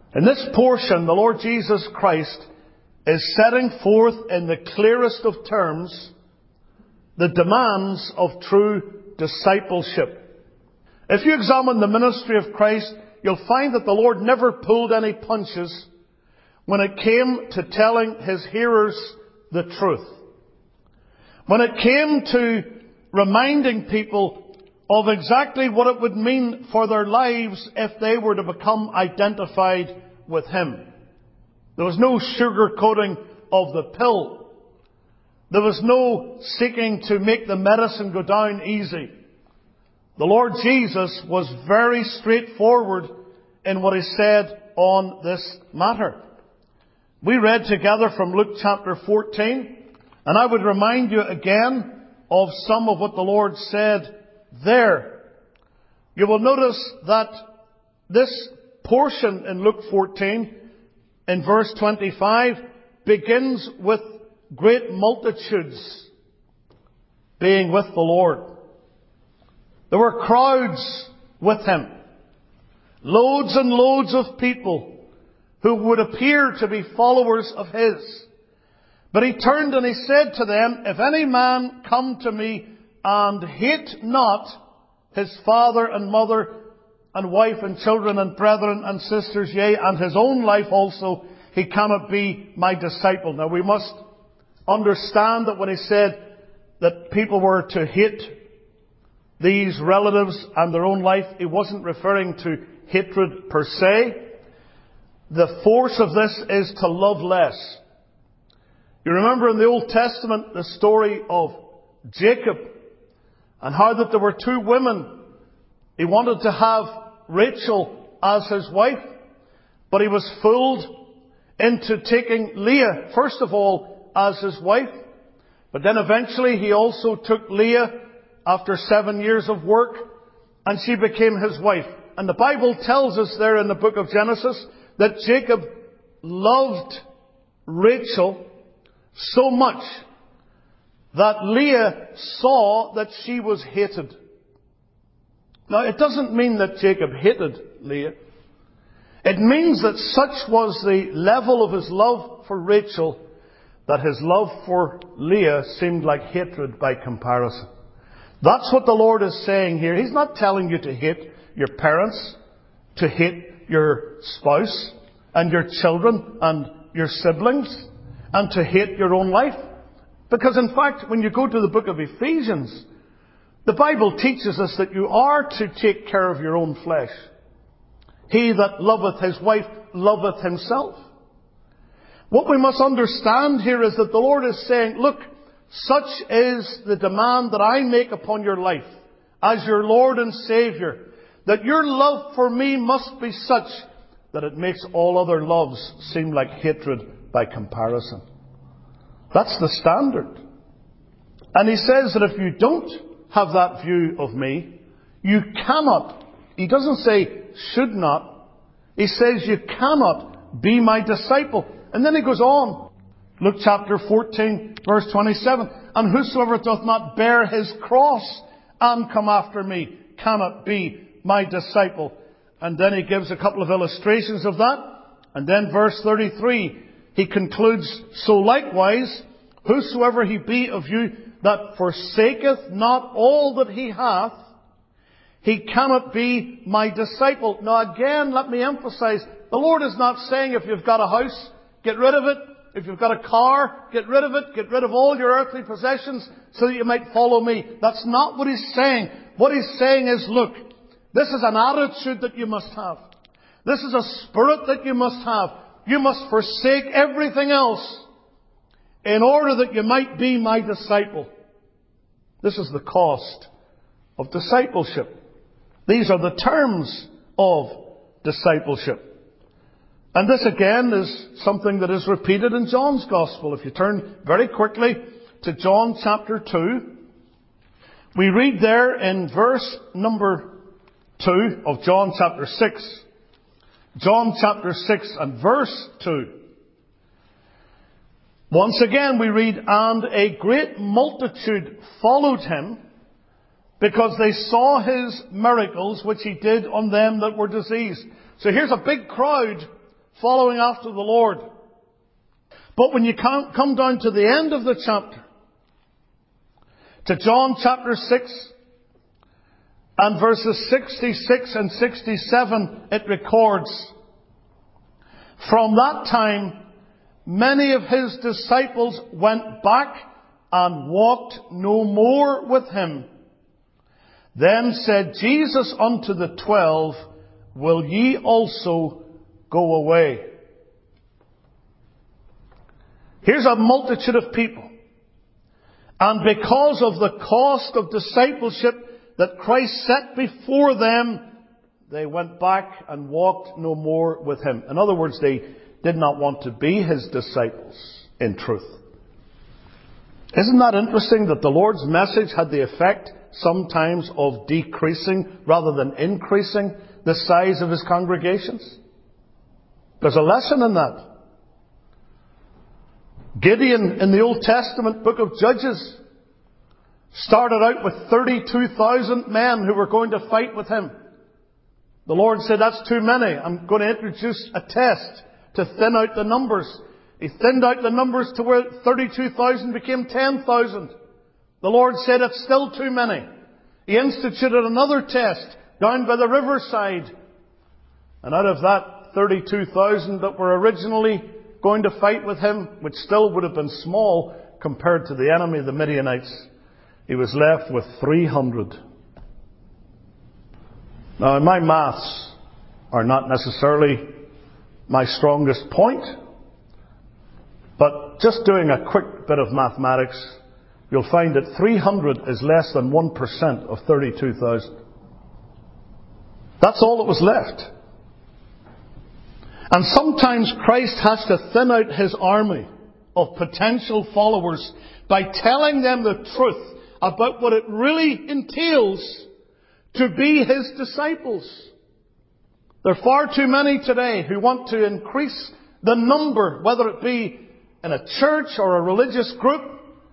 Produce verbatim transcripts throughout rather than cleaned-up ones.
In this portion, the Lord Jesus Christ is setting forth in the clearest of terms the demands of true discipleship. If you examine the ministry of Christ, you'll find that the Lord never pulled any punches when it came to telling His hearers the truth. When it came to reminding people of exactly what it would mean for their lives if they were to become identified with Him. There was no sugarcoating of the pill. There was no seeking to make the medicine go down easy. The Lord Jesus was very straightforward in what He said on this matter. We read together from Luke chapter fourteen, and I would remind you again of some of what the Lord said there. You will notice that this portion in Luke fourteen, in verse twenty-five, begins with great multitudes being with the Lord. There were crowds with Him. Loads and loads of people who would appear to be followers of His. But He turned and He said to them, "If any man come to me and hate not his father and mother and wife and children and brethren and sisters, yea, and his own life also, he cannot be my disciple." Now we must understand that when He said that people were to hate these relatives and their own life, He wasn't referring to hatred per se. The force of this is to love less. You remember in the Old Testament the story of Jacob and how that there were two women. He wanted to have Rachel as his wife, but he was fooled into taking Leah, first of all, as his wife. But then eventually he also took Leah after seven years of work, and she became his wife. And the Bible tells us there in the book of Genesis that Jacob loved Rachel so much that Leah saw that she was hated. Now, it doesn't mean that Jacob hated Leah. It means that such was the level of his love for Rachel that his love for Leah seemed like hatred by comparison. That's what the Lord is saying here. He's not telling you to hate your parents, to hate your spouse and your children and your siblings, and to hate your own life. Because in fact, when you go to the book of Ephesians, the Bible teaches us that you are to take care of your own flesh. He that loveth his wife loveth himself. What we must understand here is that the Lord is saying, look, such is the demand that I make upon your life as your Lord and Saviour, that your love for me must be such that it makes all other loves seem like hatred by comparison. That's the standard. And He says that if you don't have that view of me, you cannot, He doesn't say should not, He says you cannot be my disciple. And then He goes on. Luke chapter fourteen, verse twenty-seven. "And whosoever doth not bear his cross and come after me cannot be my disciple." And then He gives a couple of illustrations of that. And then verse thirty-three, He concludes, "So likewise, whosoever he be of you that forsaketh not all that he hath, he cannot be my disciple." Now again, let me emphasize, the Lord is not saying if you've got a house, get rid of it. If you've got a car, get rid of it. Get rid of all your earthly possessions so that you might follow me. That's not what He's saying. What He's saying is, look, this is an attitude that you must have. This is a spirit that you must have. You must forsake everything else in order that you might be my disciple. This is the cost of discipleship. These are the terms of discipleship. And this again is something that is repeated in John's Gospel. If you turn very quickly to John chapter two, we read there in verse number two of John chapter six. John chapter six and verse two. Once again we read, "And a great multitude followed Him, because they saw His miracles which He did on them that were diseased." So here's a big crowd following after the Lord. But when you come down to the end of the chapter, to John chapter six and verses sixty-six and sixty-seven, it records, "From that time, many of his disciples went back and walked no more with him. Then said Jesus unto the twelve, Will ye also go away?" Here's a multitude of people. And because of the cost of discipleship that Christ set before them, they went back and walked no more with him. In other words, they did not want to be his disciples in truth. Isn't that interesting that the Lord's message had the effect sometimes of decreasing rather than increasing the size of his congregations? There's a lesson in that. Gideon in the Old Testament book of Judges started out with thirty-two thousand men who were going to fight with him. The Lord said, "That's too many. I'm going to introduce a test to thin out the numbers." He thinned out the numbers to where thirty-two thousand became ten thousand. The Lord said, "It's still too many." He instituted another test down by the riverside. And out of that thirty-two thousand that were originally going to fight with him, which still would have been small compared to the enemy, the Midianites, he was left with three hundred. Now, my maths are not necessarily my strongest point, but just doing a quick bit of mathematics, you'll find that three hundred is less than one percent of thirty-two thousand. That's all that was left. And sometimes Christ has to thin out his army of potential followers by telling them the truth about what it really entails to be his disciples. There are far too many today who want to increase the number, whether it be in a church or a religious group,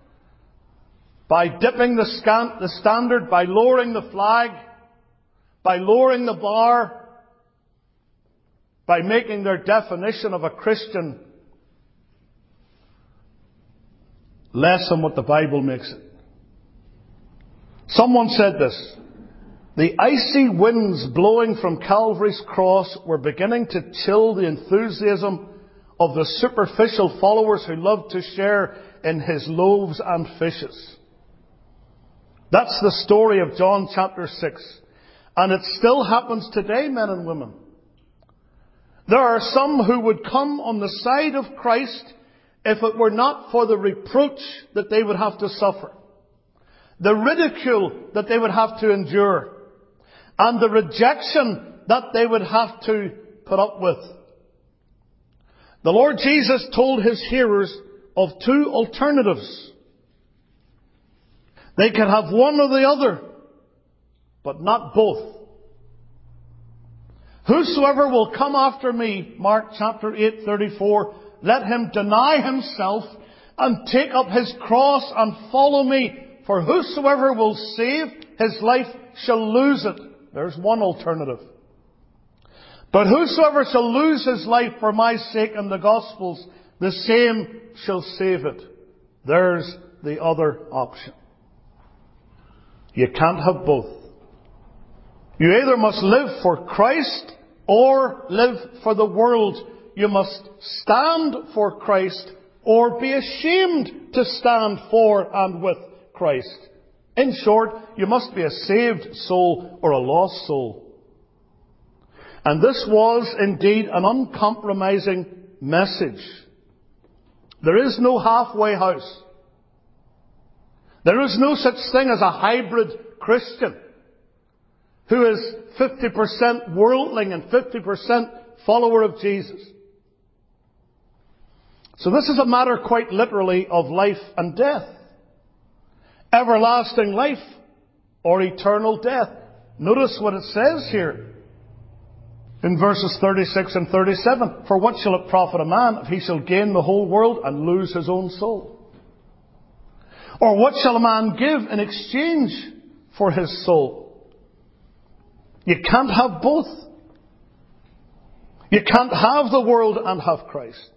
by dipping the, scan- the standard, by lowering the flag, by lowering the bar, by making their definition of a Christian less than what the Bible makes it. Someone said this: the icy winds blowing from Calvary's cross were beginning to chill the enthusiasm of the superficial followers who loved to share in his loaves and fishes. That's the story of John chapter six. And it still happens today, men and women. There are some who would come on the side of Christ if it were not for the reproach that they would have to suffer, the ridicule that they would have to endure, and the rejection that they would have to put up with. The Lord Jesus told his hearers of two alternatives. They could have one or the other, but not both. "Whosoever will come after me," Mark chapter eight thirty-four, "let him deny himself and take up his cross and follow me. For whosoever will save his life shall lose it." There's one alternative. "But whosoever shall lose his life for my sake and the gospel's, the same shall save it." There's the other option. You can't have both. You either must live for Christ or live for the world. You must stand for Christ or be ashamed to stand for and with Christ. In short, you must be a saved soul or a lost soul. And this was indeed an uncompromising message. There is no halfway house. There is no such thing as a hybrid Christian who is fifty percent worldling and fifty percent follower of Jesus. So this is a matter quite literally of life and death. Everlasting life or eternal death. Notice what it says here in verses thirty-six and thirty-seven. "For what shall it profit a man if he shall gain the whole world and lose his own soul? Or what shall a man give in exchange for his soul?" You can't have both. You can't have the world and have Christ.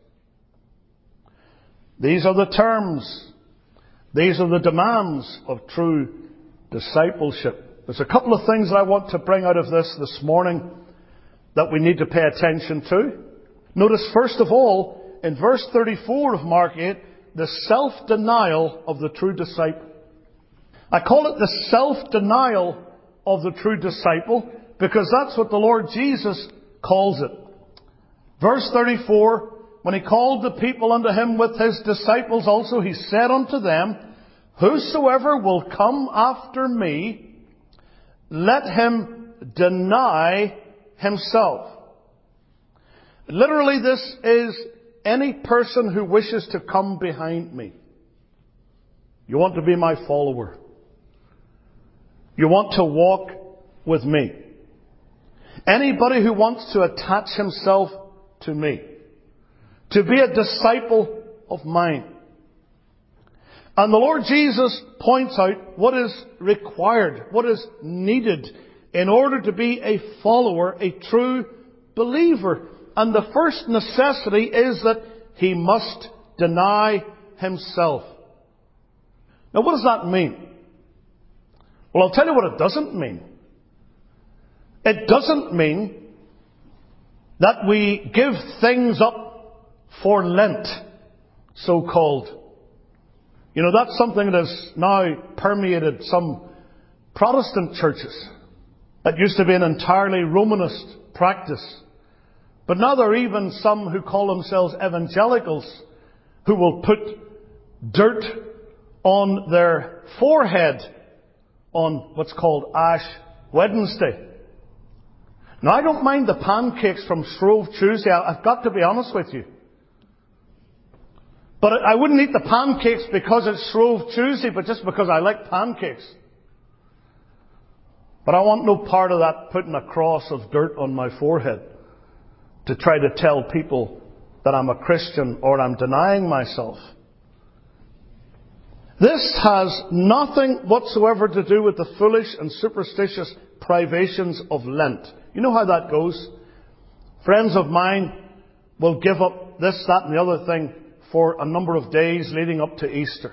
These are the terms. These are the demands of true discipleship. There's a couple of things that I want to bring out of this this morning that we need to pay attention to. Notice first of all, in verse thirty-four of Mark eight, the self-denial of the true disciple. I call it the self-denial of the true disciple because that's what the Lord Jesus calls it. Verse thirty-four, when he called the people unto him with his disciples also, he said unto them, Whosoever will come after me, let him deny himself. Literally, this is any person who wishes to come behind me. You want to be my follower. You want to walk with me. Anybody who wants to attach himself to me. To be a disciple of mine. And the Lord Jesus points out what is required, what is needed in order to be a follower, a true believer. And the first necessity is that he must deny himself. Now, what does that mean? Well, I'll tell you what it doesn't mean. It doesn't mean that we give things up for Lent, so-called. You know, that's something that has now permeated some Protestant churches. That used to be an entirely Romanist practice. But now there are even some who call themselves evangelicals who will put dirt on their forehead on what's called Ash Wednesday. Now, I don't mind the pancakes from Shrove Tuesday. I've got to be honest with you. But I wouldn't eat the pancakes because it's Shrove Tuesday, but just because I like pancakes. But I want no part of that putting a cross of dirt on my forehead to try to tell people that I'm a Christian or I'm denying myself. This has nothing whatsoever to do with the foolish and superstitious privations of Lent. You know how that goes? Friends of mine will give up this, that and the other thing for a number of days leading up to Easter.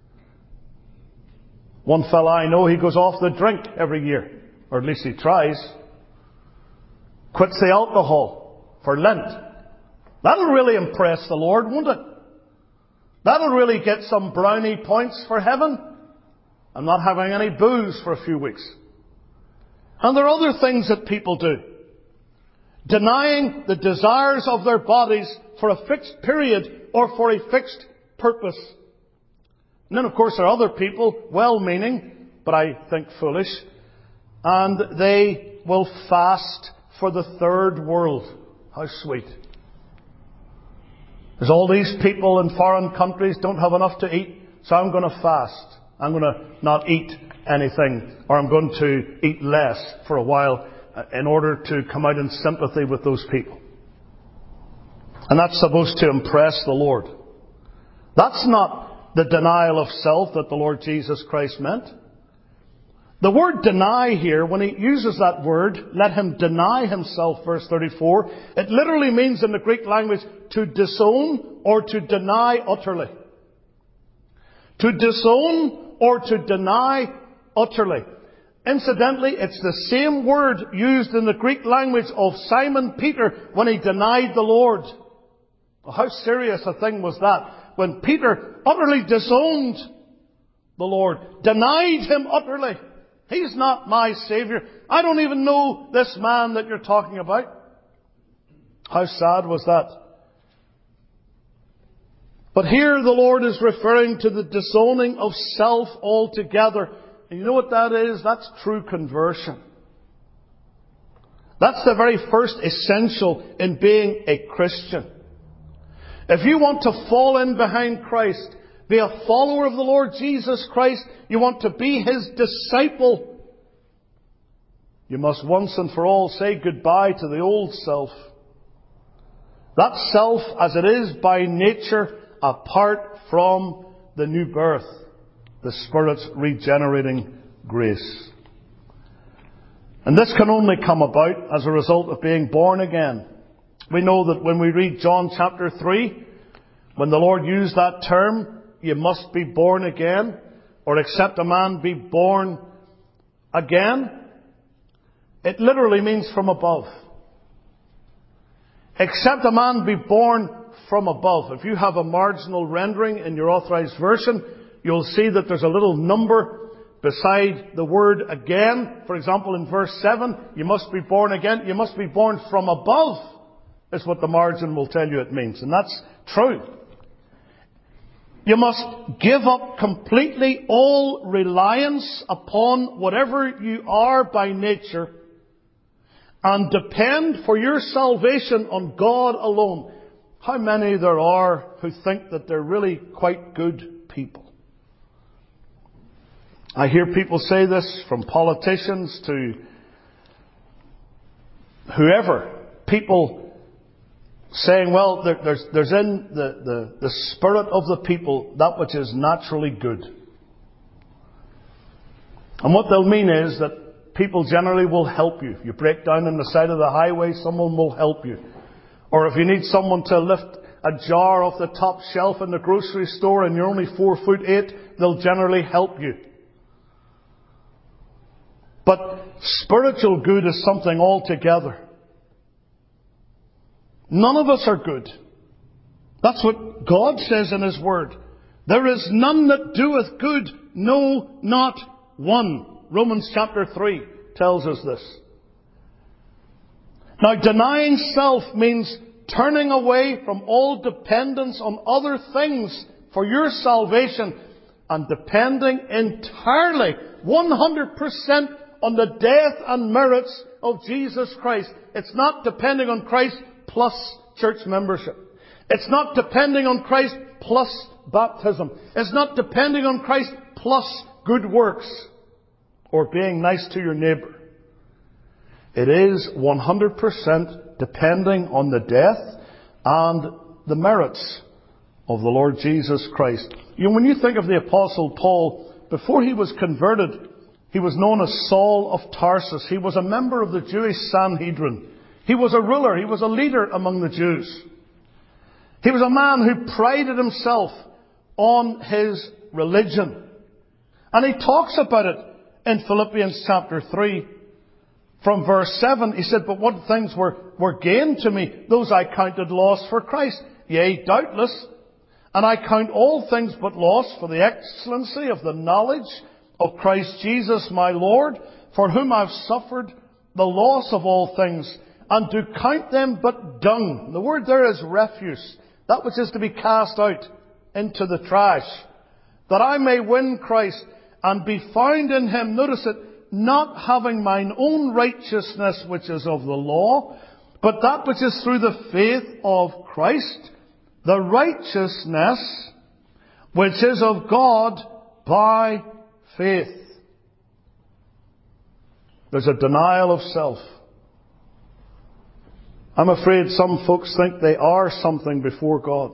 One fella I know, he goes off the drink every year. Or at least he tries. Quits the alcohol for Lent. That'll really impress the Lord, won't it? That'll really get some brownie points for heaven. I'm not having any booze for a few weeks. And there are other things that people do. Denying the desires of their bodies for a fixed period or for a fixed purpose. And then, of course, there are other people, well-meaning, but I think foolish, and they will fast for the third world. How sweet. There's all these people in foreign countries don't have enough to eat, so I'm going to fast. I'm going to not eat anything, or I'm going to eat less for a while in order to come out in sympathy with those people. And that's supposed to impress the Lord. That's not the denial of self that the Lord Jesus Christ meant. The word deny here, when he uses that word, let him deny himself, verse thirty-four, it literally means in the Greek language to disown or to deny utterly. To disown or to deny utterly. Incidentally, it's the same word used in the Greek language of Simon Peter when he denied the Lord. Well, how serious a thing was that? When Peter utterly disowned the Lord, denied him utterly. He's not my Saviour. I don't even know this man that you're talking about. How sad was that? But here the Lord is referring to the disowning of self altogether. And you know what that is? That's true conversion. That's the very first essential in being a Christian. If you want to fall in behind Christ, be a follower of the Lord Jesus Christ, you want to be His disciple, you must once and for all say goodbye to the old self. That self as it is by nature, apart from the new birth, the Spirit's regenerating grace. And this can only come about as a result of being born again. We know that when we read John chapter three, when the Lord used that term, you must be born again, or except a man be born again, it literally means from above. Except a man be born from above. If you have a marginal rendering in your authorized version, you'll see that there's a little number beside the word again. For example, in verse seven, you must be born again. You must be born from above, is what the margin will tell you it means. And that's true. You must give up completely all reliance upon whatever you are by nature and depend for your salvation on God alone. How many there are who think that they're really quite good people? I hear people say this, from politicians to whoever. People saying, well, there, there's, there's in the, the, the spirit of the people that which is naturally good. And what they'll mean is that people generally will help you. If you break down on the side of the highway, someone will help you. Or if you need someone to lift a jar off the top shelf in the grocery store and you're only four foot eight, they'll generally help you. But spiritual good is something altogether. None of us are good. That's what God says in His Word. There is none that doeth good, no, not one. Romans chapter three tells us this. Now, denying self means turning away from all dependence on other things for your salvation and depending entirely, one hundred percent on the death and merits of Jesus Christ. It's not depending on Christ plus church membership. It's not depending on Christ plus baptism. It's not depending on Christ plus good works or being nice to your neighbour. It is one hundred percent depending on the death and the merits of the Lord Jesus Christ. You know, when you think of the Apostle Paul, before he was converted, he was known as Saul of Tarsus. He was a member of the Jewish Sanhedrin. He was a ruler. He was a leader among the Jews. He was a man who prided himself on his religion. And he talks about it in Philippians chapter three. From verse seven, he said, but what things were, were gained to me, those I counted loss for Christ. Yea, doubtless. And I count all things but loss for the excellency of the knowledge of Christ Jesus my Lord, for whom I've suffered the loss of all things, and do count them but dung. The word there is refuse, that which is to be cast out into the trash, that I may win Christ and be found in Him. Notice it, not having mine own righteousness which is of the law, but that which is through the faith of Christ, the righteousness which is of God by faith. There's a denial of self. I'm afraid some folks think they are something before God.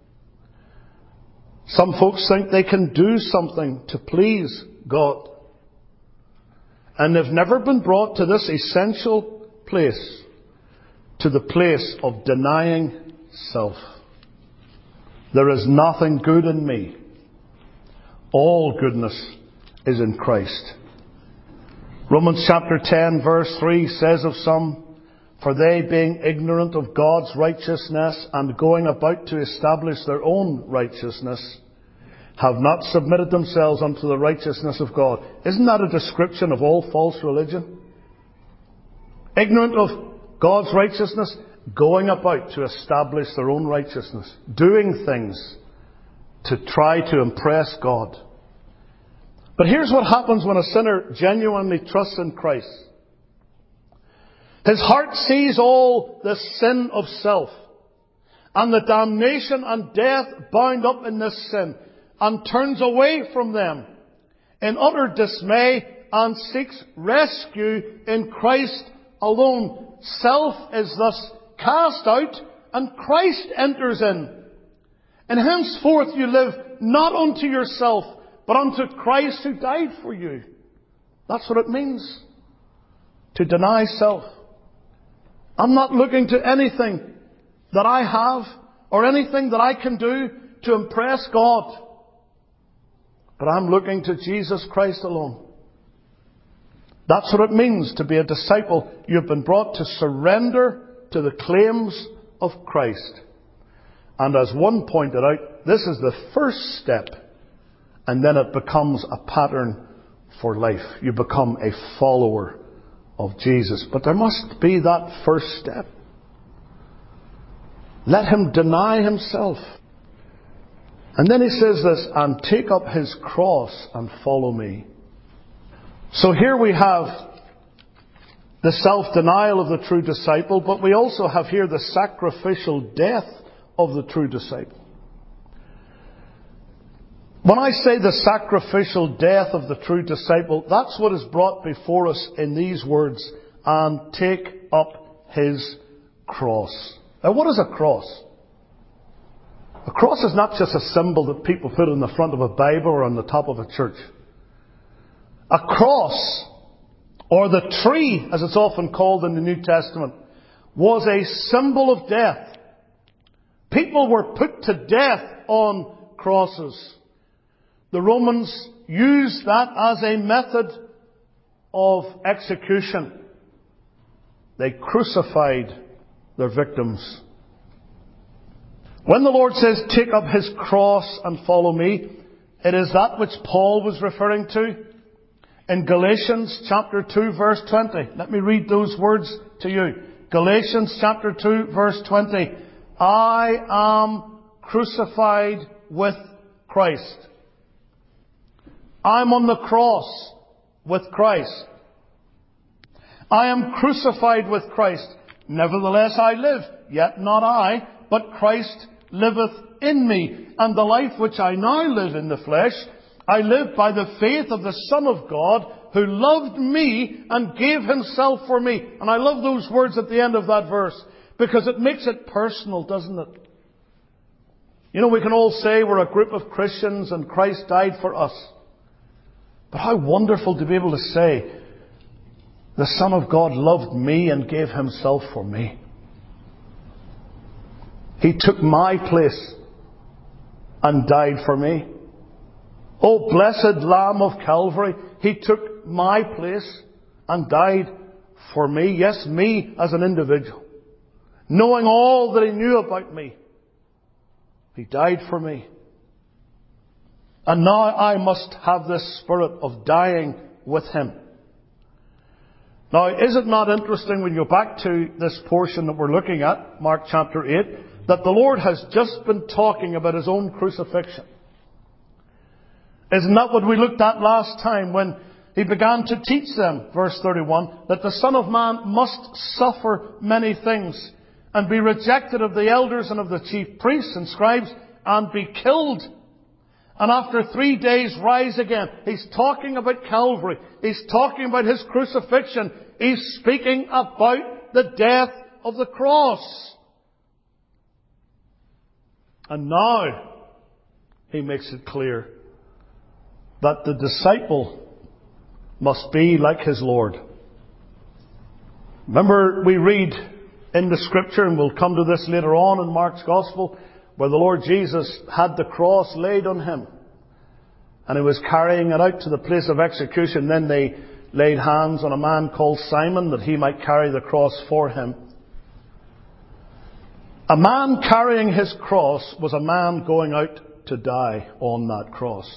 Some folks think they can do something to please God. And they've never been brought to this essential place, to the place of denying self. There is nothing good in me. All goodness is in Christ. Romans chapter ten verse three says of some, for they being ignorant of God's righteousness and going about to establish their own righteousness, have not submitted themselves unto the righteousness of God. Isn't that a description of all false religion? Ignorant of God's righteousness, going about to establish their own righteousness, doing things to try to impress God. But here's what happens when a sinner genuinely trusts in Christ. His heart sees all the sin of self and the damnation and death bound up in this sin, and turns away from them in utter dismay and seeks rescue in Christ alone. Self is thus cast out and Christ enters in. And henceforth you live not unto yourself, but unto Christ who died for you. That's what it means to deny self. I'm not looking to anything that I have or anything that I can do to impress God. But I'm looking to Jesus Christ alone. That's what it means to be a disciple. You've been brought to surrender to the claims of Christ. And as one pointed out, this is the first step, and then it becomes a pattern for life. You become a follower of Jesus. But there must be that first step. Let him deny himself. And then he says this, and take up his cross and follow me. So here we have the self-denial of the true disciple, but we also have here the sacrificial death of the true disciple. When I say the sacrificial death of the true disciple, that's what is brought before us in these words, and take up his cross. Now, what is a cross? A cross is not just a symbol that people put on the front of a Bible or on the top of a church. A cross, or the tree, as it's often called in the New Testament, was a symbol of death. People were put to death on crosses. The Romans used that as a method of execution. They crucified their victims. When the Lord says, take up his cross and follow me, it is that which Paul was referring to in Galatians chapter two verse twenty. Let me read those words to you. Galatians chapter two verse twenty. I am crucified with Christ. I'm on the cross with Christ. I am crucified with Christ. Nevertheless I live, yet not I, but Christ liveth in me. And the life which I now live in the flesh, I live by the faith of the Son of God, who loved me and gave himself for me. And I love those words at the end of that verse, because it makes it personal, doesn't it? You know, we can all say we're a group of Christians and Christ died for us. But how wonderful to be able to say, the Son of God loved me and gave himself for me. He took my place and died for me. Oh, blessed Lamb of Calvary, he took my place and died for me. Yes, me as an individual. Knowing all that he knew about me, he died for me. And now I must have this spirit of dying with him. Now, is it not interesting when you go back to this portion that we're looking at, Mark chapter eight, that the Lord has just been talking about his own crucifixion? Isn't that what we looked at last time when he began to teach them, verse thirty-one, that the Son of Man must suffer many things and be rejected of the elders and of the chief priests and scribes and be killed, and after three days rise again. He's talking about Calvary. He's talking about his crucifixion. He's speaking about the death of the cross. And now he makes it clear that the disciple must be like his Lord. Remember, we read in the Scripture, and we'll come to this later on in Mark's Gospel, where the Lord Jesus had the cross laid on him. And he was carrying it out to the place of execution. Then they laid hands on a man called Simon that he might carry the cross for him. A man carrying his cross was a man going out to die on that cross.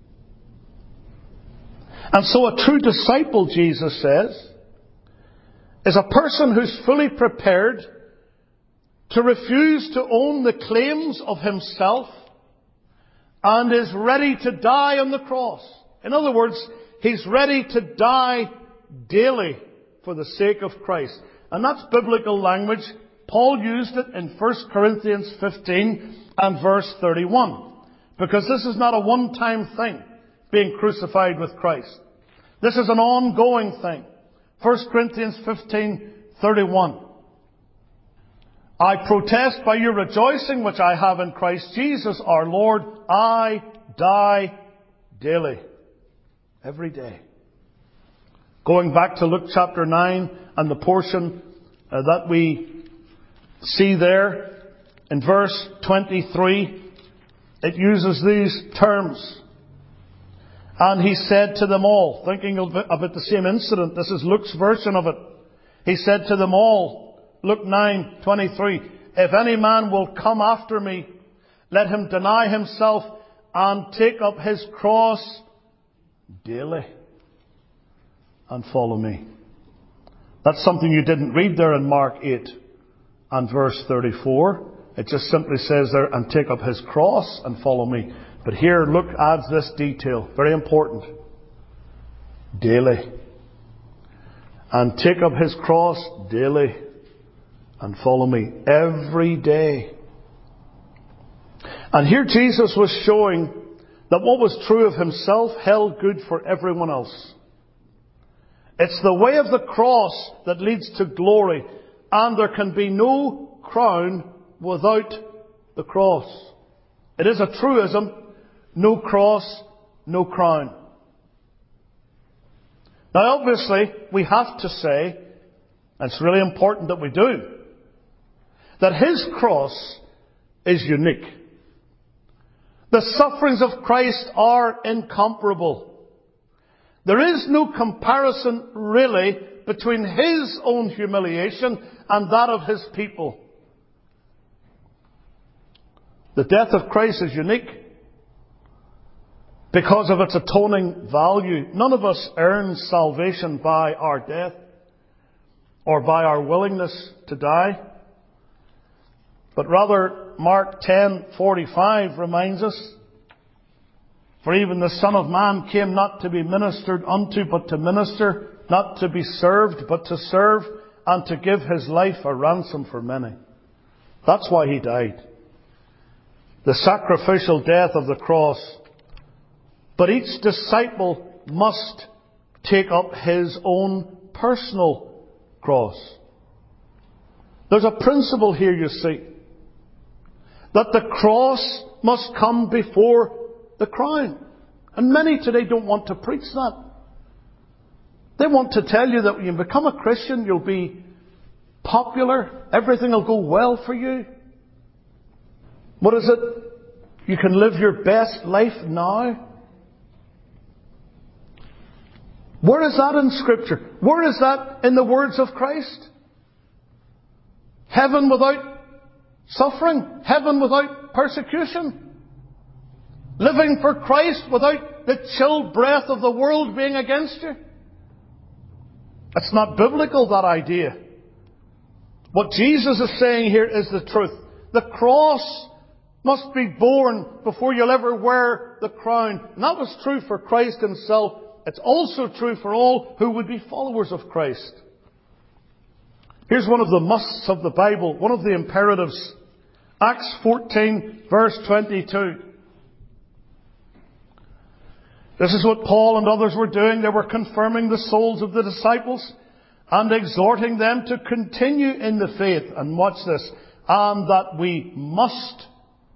And so a true disciple, Jesus says, is a person who's fully prepared to refuse to own the claims of himself and is ready to die on the cross. In other words, he's ready to die daily for the sake of Christ. And that's biblical language. Paul used it in First Corinthians fifteen and verse thirty-one. Because this is not a one-time thing, being crucified with Christ. This is an ongoing thing. First Corinthians fifteen thirty-one. I protest by your rejoicing which I have in Christ Jesus our Lord, I die daily. Every day. Going back to Luke chapter nine and the portion uh, that we see there, In verse twenty-three, it uses these terms. And he said to them all, thinking of it, of it the same incident, this is Luke's version of it. He said to them all, Luke nine twenty-three, if any man will come after me, let him deny himself and take up his cross daily and follow me. That's something you didn't read there in Mark eight and verse thirty-four. It just simply says there, and take up his cross and follow me. But here Luke adds this detail, very important. Daily. And take up his cross daily and follow me every day. And here Jesus was showing that what was true of himself held good for everyone else. It's the way of the cross that leads to glory, and there can be no crown without the cross. It is a truism, no cross, no crown. Now obviously, we have to say, and it's really important that we do, that his cross is unique. The sufferings of Christ are incomparable. There is no comparison really between his own humiliation and that of his people. The death of Christ is unique because of its atoning value. None of us earns salvation by our death or by our willingness to die. But rather, Mark ten forty-five reminds us, for even the Son of Man came not to be ministered unto, but to minister, not to be served, but to serve, and to give his life a ransom for many. That's why he died. The sacrificial death of the cross. But each disciple must take up his own personal cross. There's a principle here, you see, that the cross must come before the crown. And many today don't want to preach that. They want to tell you that when you become a Christian, you'll be popular, everything will go well for you. What is it? You can live your best life now. Where is that in Scripture? Where is that in the words of Christ? Heaven without suffering. Heaven without persecution. Living for Christ without the chill breath of the world being against you. It's not biblical, that idea. What Jesus is saying here is the truth. The cross must be borne before you'll ever wear the crown. And that was true for Christ himself. It's also true for all who would be followers of Christ. Here's one of the musts of the Bible, one of the imperatives. Acts fourteen, verse twenty-two. This is what Paul and others were doing. They were confirming the souls of the disciples and exhorting them to continue in the faith. And watch this. And that we must,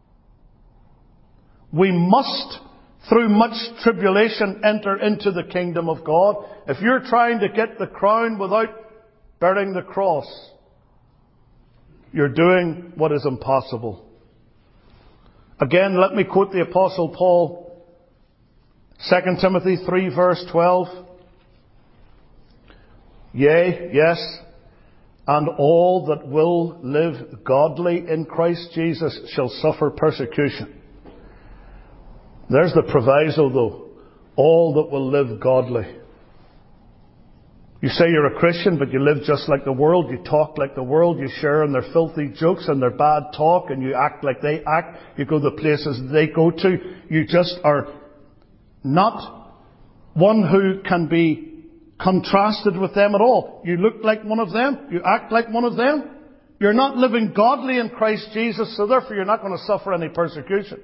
we must, through much tribulation, enter into the kingdom of God. If you're trying to get the crown without bearing the cross, you're doing what is impossible. Again, let me quote the Apostle Paul. Second Timothy three, verse twelve. Yea, yes, and all that will live godly in Christ Jesus shall suffer persecution. There's the proviso, though. All that will live godly. You say you're a Christian, but you live just like the world. You talk like the world. You share in their filthy jokes and their bad talk, and you act like they act. You go to places they go to. You just are not one who can be contrasted with them at all. You look like one of them. You act like one of them. You're not living godly in Christ Jesus, so therefore you're not going to suffer any persecution.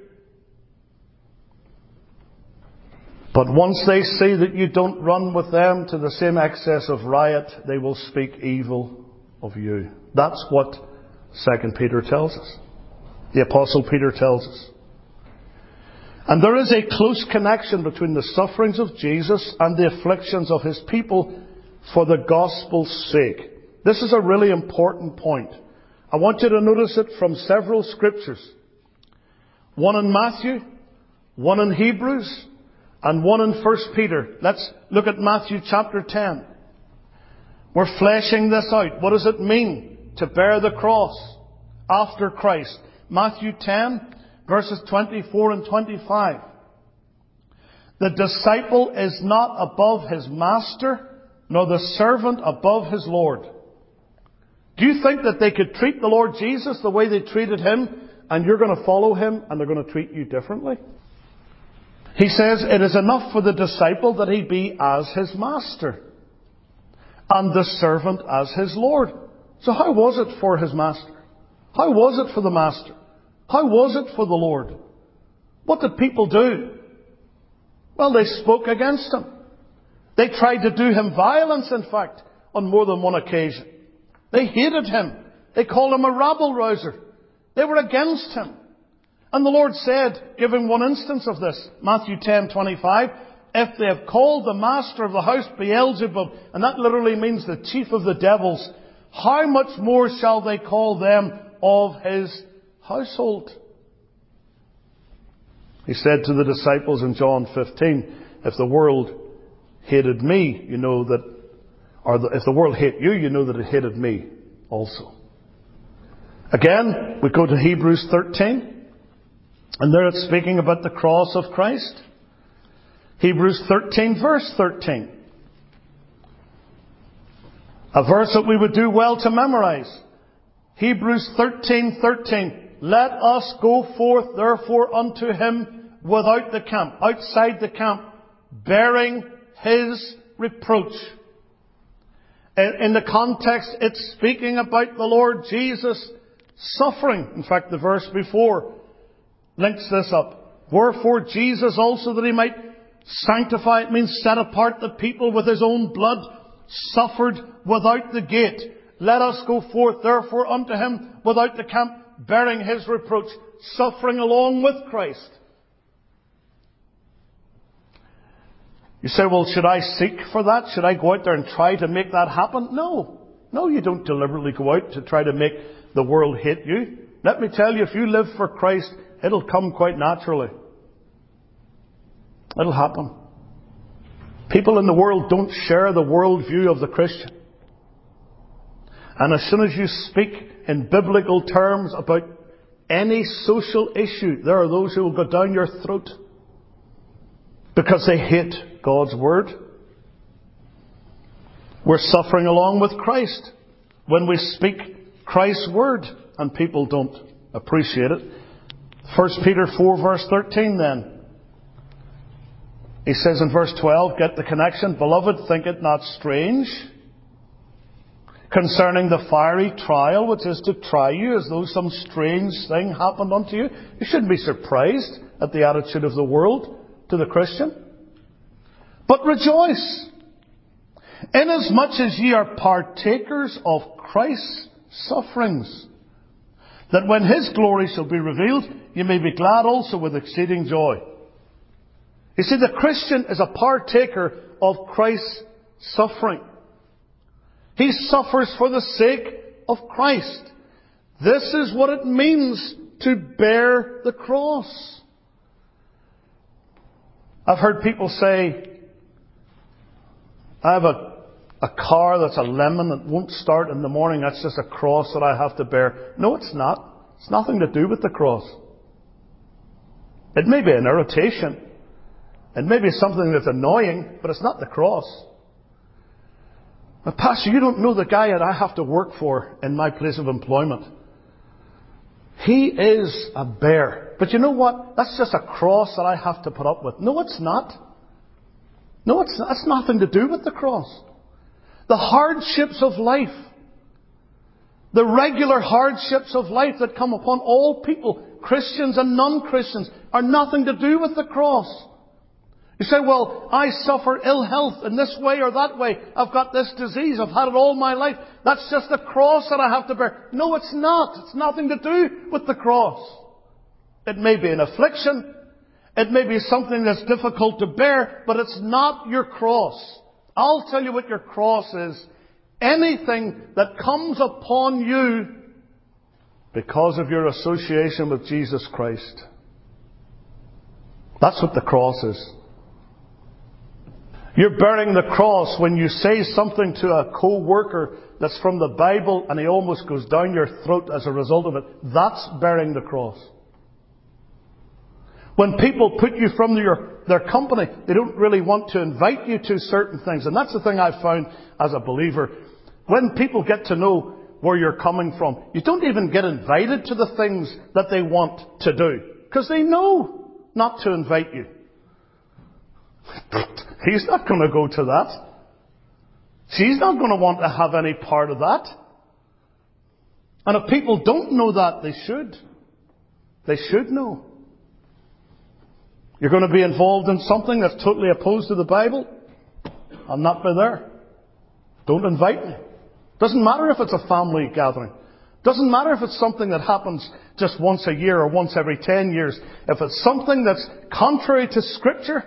But once they see that you don't run with them to the same excess of riot, they will speak evil of you. That's what Second Peter tells us. The Apostle Peter tells us. And there is a close connection between the sufferings of Jesus and the afflictions of his people for the gospel's sake. This is a really important point. I want you to notice it from several scriptures. One in Matthew, one in Hebrews, and one in First Peter. Let's look at Matthew chapter ten. We're fleshing this out. What does it mean to bear the cross after Christ? Matthew ten, verses twenty-four and twenty-five. The disciple is not above his master, nor the servant above his Lord. Do you think that they could treat the Lord Jesus the way they treated him, and you're going to follow him and they're going to treat you differently? He says it is enough for the disciple that he be as his master, and the servant as his Lord. So how was it for his master? How was it for the master? How was it for the Lord? What did people do? Well, they spoke against him. They tried to do him violence, in fact, on more than one occasion. They hated him. They called him a rabble-rouser. They were against him. And the Lord said, giving one instance of this, Matthew ten twenty-five, if they have called the master of the house Beelzebub, and that literally means the chief of the devils, how much more shall they call them of his household? He said to the disciples in John fifteen, if the world hated me, you know that, or the, if the world hate you, you know that it hated me also. Again, we go to Hebrews thirteen, and there it's speaking about the cross of Christ. Hebrews thirteen, verse thirteen. A verse that we would do well to memorize. Hebrews thirteen, thirteen. Let us go forth therefore unto him without the camp, outside the camp, bearing his reproach. In the context, it's speaking about the Lord Jesus suffering. In fact, the verse before links this up. Wherefore Jesus also, that he might sanctify, it means set apart the people with his own blood, suffered without the gate. Let us go forth therefore unto him without the camp, bearing his reproach, suffering along with Christ. You say, well, should I seek for that? Should I go out there and try to make that happen? No. No, you don't deliberately go out to try to make the world hate you. Let me tell you, if you live for Christ, it'll come quite naturally. It'll happen. People in the world don't share the worldview of the Christian. And as soon as you speak in biblical terms about any social issue, there are those who will go down your throat because they hate God's Word. We're suffering along with Christ when we speak Christ's Word, and people don't appreciate it. First Peter four, verse thirteen then. He says in verse twelve, get the connection, beloved, think it not strange concerning the fiery trial which is to try you, as though some strange thing happened unto you. You shouldn't be surprised at the attitude of the world to the Christian. But rejoice, inasmuch as ye are partakers of Christ's sufferings, that when his glory shall be revealed, you may be glad also with exceeding joy. You see, the Christian is a partaker of Christ's suffering. He suffers for the sake of Christ. This is what it means to bear the cross. I've heard people say, I have a, a car that's a lemon that won't start in the morning. That's just a cross that I have to bear. No, it's not. It's nothing to do with the cross. It may be an irritation. It may be something that's annoying, but it's not the cross. Now, Pastor, you don't know the guy that I have to work for in my place of employment. He is a bear. But you know what? That's just a cross that I have to put up with. No, it's not. No, it's not. It's nothing to do with the cross. The hardships of life, the regular hardships of life that come upon all people, Christians and non-Christians, are nothing to do with the cross. You say, well, I suffer ill health in this way or that way. I've got this disease. I've had it all my life. That's just a cross that I have to bear. No, it's not. It's nothing to do with the cross. It may be an affliction. It may be something that's difficult to bear, but it's not your cross. I'll tell you what your cross is. Anything that comes upon you because of your association with Jesus Christ. That's what the cross is. You're bearing the cross when you say something to a co-worker that's from the Bible and he almost goes down your throat as a result of it. That's bearing the cross. When people put you from your, their company, they don't really want to invite you to certain things. And that's the thing I've found as a believer. When people get to know where you're coming from, you don't even get invited to the things that they want to do. Because they know not to invite you. He's not going to go to that. She's not going to want to have any part of that. And if people don't know that, they should. They should know. You're going to be involved in something that's totally opposed to the Bible? I'll not be there. Don't invite me. Doesn't matter if it's a family gathering. Doesn't matter if it's something that happens just once a year or once every ten years. If it's something that's contrary to Scripture,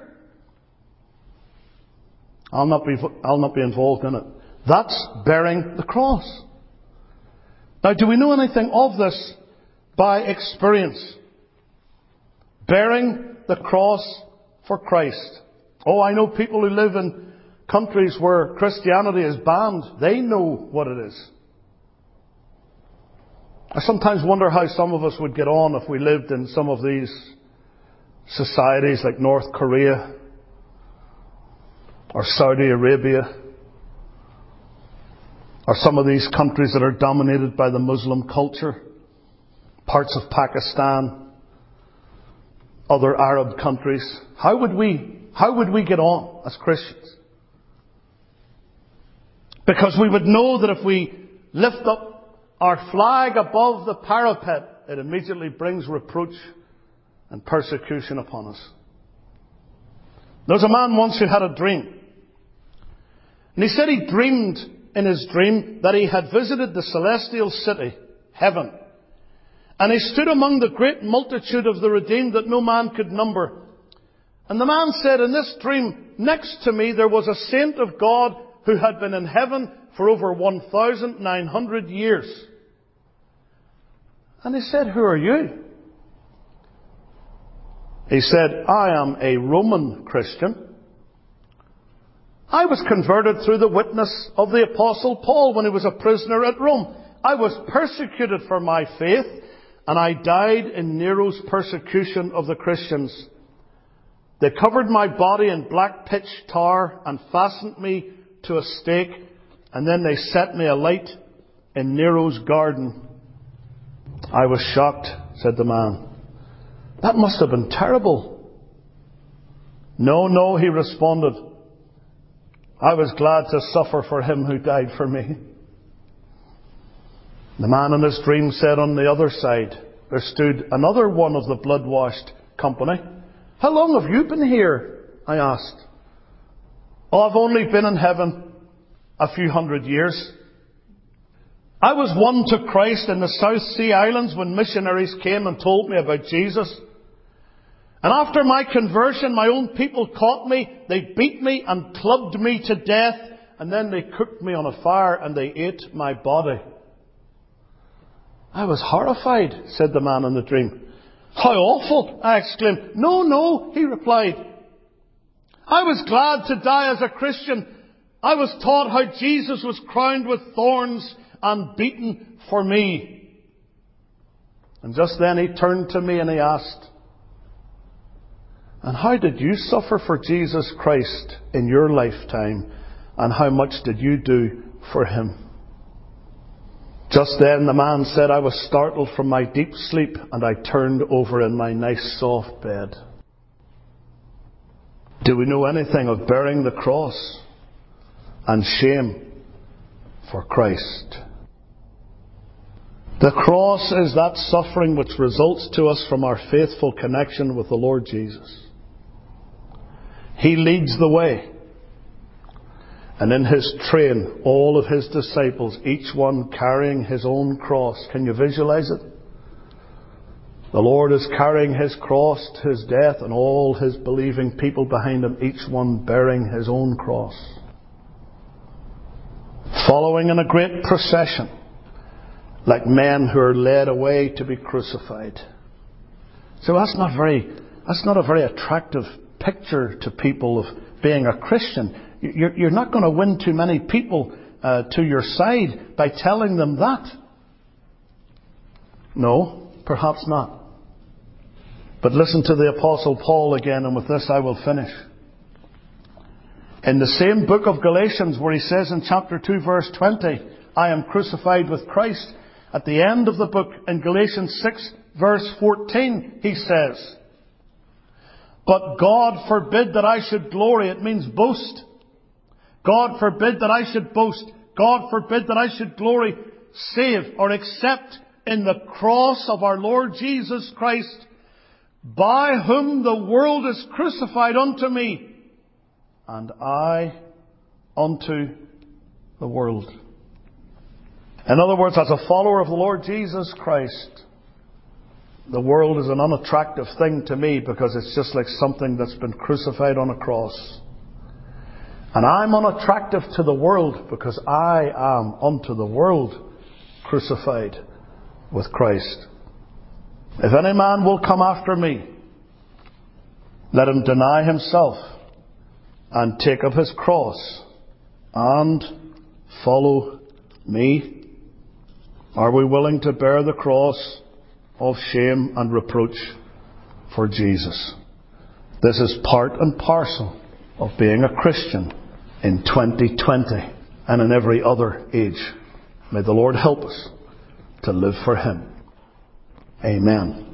I'll not be, I'll not be involved in it. That's bearing the cross. Now, do we know anything of this by experience? Bearing the cross for Christ. Oh, I know people who live in countries where Christianity is banned. They know what it is. I sometimes wonder how some of us would get on if we lived in some of these societies like North Korea or Saudi Arabia, or some of these countries that are dominated by the Muslim culture, parts of Pakistan, other Arab countries. How would we, how would we get on as Christians? Because we would know that if we lift up our flag above the parapet, it immediately brings reproach and persecution upon us. There's a man once who had a dream. And he said he dreamed in his dream that he had visited the celestial city, heaven. And he stood among the great multitude of the redeemed that no man could number. And the man said, in this dream, next to me there was a saint of God who had been in heaven for over one thousand nine hundred years. And he said, who are you? He said, I am a Roman Christian. I was converted through the witness of the Apostle Paul when he was a prisoner at Rome. I was persecuted for my faith, and I died in Nero's persecution of the Christians. They covered my body in black pitch tar and fastened me to a stake, and then they set me alight in Nero's garden. I was shocked, said the man. That must have been terrible. No, no, he responded. I was glad to suffer for him who died for me. The man in his dream said on the other side, there stood another one of the blood-washed company. How long have you been here? I asked. Oh, I've only been in heaven a few hundred years. I was won to Christ in the South Sea Islands when missionaries came and told me about Jesus. And after my conversion, my own people caught me, they beat me and clubbed me to death, and then they cooked me on a fire and they ate my body. I was horrified, said the man in the dream. How awful, I exclaimed. No, no, he replied. I was glad to die as a Christian. I was taught how Jesus was crowned with thorns and beaten for me. And just then he turned to me and he asked, and how did you suffer for Jesus Christ in your lifetime? And how much did you do for him? Just then the man said, I was startled from my deep sleep and I turned over in my nice soft bed. Do we know anything of bearing the cross and shame for Christ? The cross is that suffering which results to us from our faithful connection with the Lord Jesus. He leads the way. And in his train, all of his disciples, each one carrying his own cross. Can you visualize it? The Lord is carrying his cross to his death and all his believing people behind him, each one bearing his own cross. Following in a great procession. like men who are led away to be crucified. So that's not very, that's not a very attractive picture to people of being a Christian. You're, you're not going to win too many people uh, to your side by telling them that. No, perhaps not. But listen to the Apostle Paul again, and with this I will finish. In the same book of Galatians, where he says in chapter two, verse twenty, I am crucified with Christ. At the end of the book, in Galatians six, verse fourteen, he says, but God forbid that I should glory. It means boast. God forbid that I should boast. God forbid that I should glory, save or except in the cross of our Lord Jesus Christ, by whom the world is crucified unto me, and I unto the world. In other words, as a follower of the Lord Jesus Christ, the world is an unattractive thing to me because it's just like something that's been crucified on a cross. And I'm unattractive to the world because I am unto the world crucified with Christ. If any man will come after me, let him deny himself and take up his cross and follow me. Are we willing to bear the cross of shame and reproach for Jesus? This is part and parcel of being a Christian in twenty twenty and in every other age. May the Lord help us to live for Him. Amen.